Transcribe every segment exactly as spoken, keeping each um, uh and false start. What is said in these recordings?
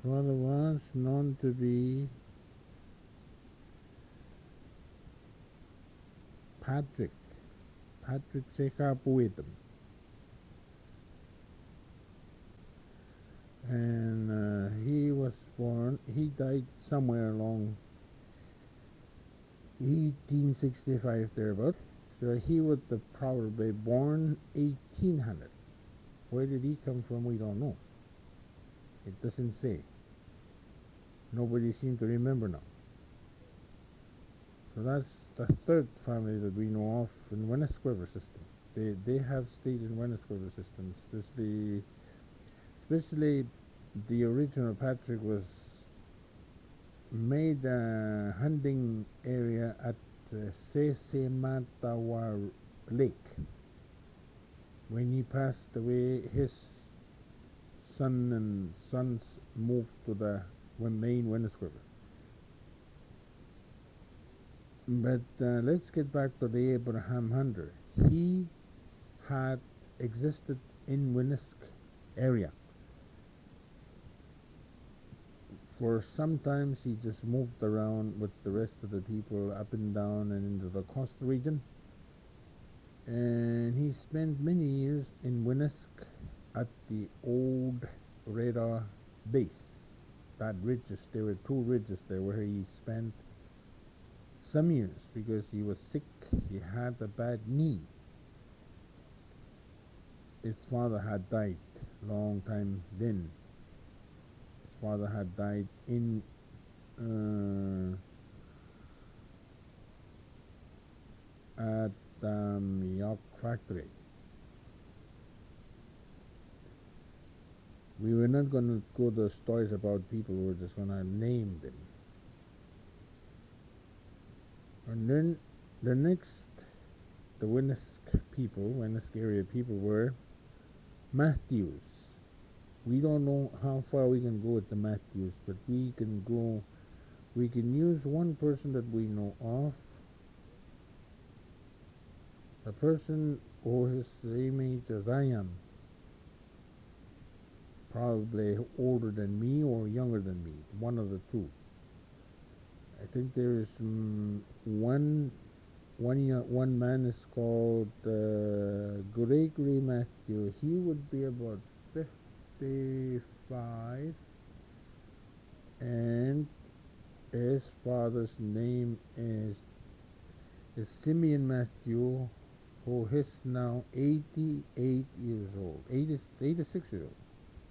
father was known to be Patrick, Patrick Sekapuitam. And uh, he was born, he died somewhere along eighteen sixty-five thereabout. So he would have probably born eighteen hundred. Where did he come from? We don't know. It doesn't say. Nobody seems to remember now. So that's the third family that we know of in Wennesque River system. They they have stayed in Wennesque River system, especially especially the original Patrick was made a hunting area at uh, Sesematawa Lake. When he passed away, his son and sons moved to the main Wennesque River. But uh, let's get back to the Abraham Hunter. He had existed in Wennesque area. For sometimes he just moved around with the rest of the people up and down and into the coastal region. And he spent many years in Wennesque at the old Reda base. That ridges, there were two ridges there where he spent some years because he was sick. He had a bad knee. His father had died long time then. His father had died in uh, at um, York factory. We were not going to go to stories about people, we were just going to name them. And then the next, the Wennesque people, Wennesque area people were Matthews. We don't know how far we can go with the Matthews, but we can go, we can use one person that we know of. A person who is the same age as I am, probably older than me or younger than me, one of the two. I think there is um, one, one, one man is called uh, Gregory Matthew. He would be about fifty-five, and his father's name is, is Simeon Matthew, who is now eighty-eight years old, eighty, eighty-six years old.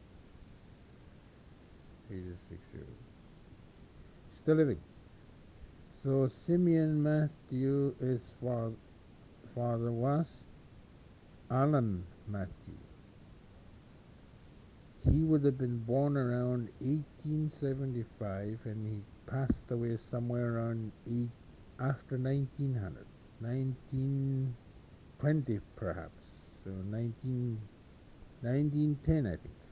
eighty-six years old. Still living. So Simeon Matthew, his fa- father was Alan Matthew. He would have been born around eighteen seventy-five and he passed away somewhere around eight, after nineteen hundred, nineteen twenty perhaps, so nineteen, nineteen ten I think.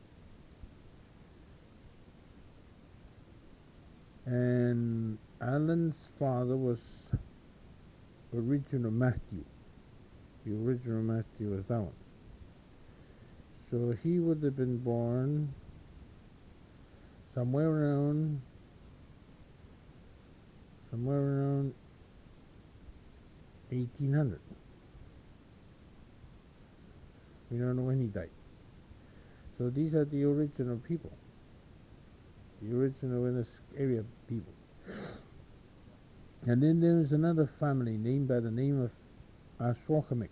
And Alan's father was original Matthew. The original Matthew was that one. So he would have been born somewhere around, somewhere around eighteen hundred. We don't know when he died. So these are the original people. The original in this area people. And then there is another family named by the name of Ashokamik.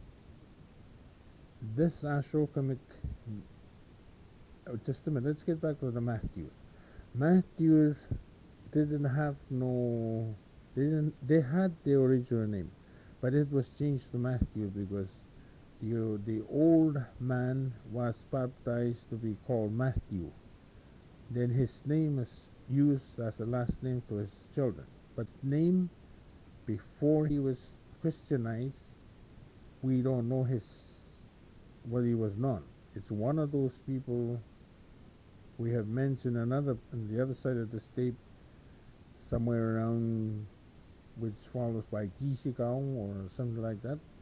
This Ashokamik, oh, just a minute, let's get back to the Matthews. Matthews didn't have no, they didn't, they had the original name, but it was changed to Matthew because the, the old man was baptized to be called Matthew. Then his name is used as a last name to his children. But name before he was Christianized, we don't know his, what he was known. It's one of those people we have mentioned another on the other side of the state, somewhere around, which follows by Kishikau or something like that.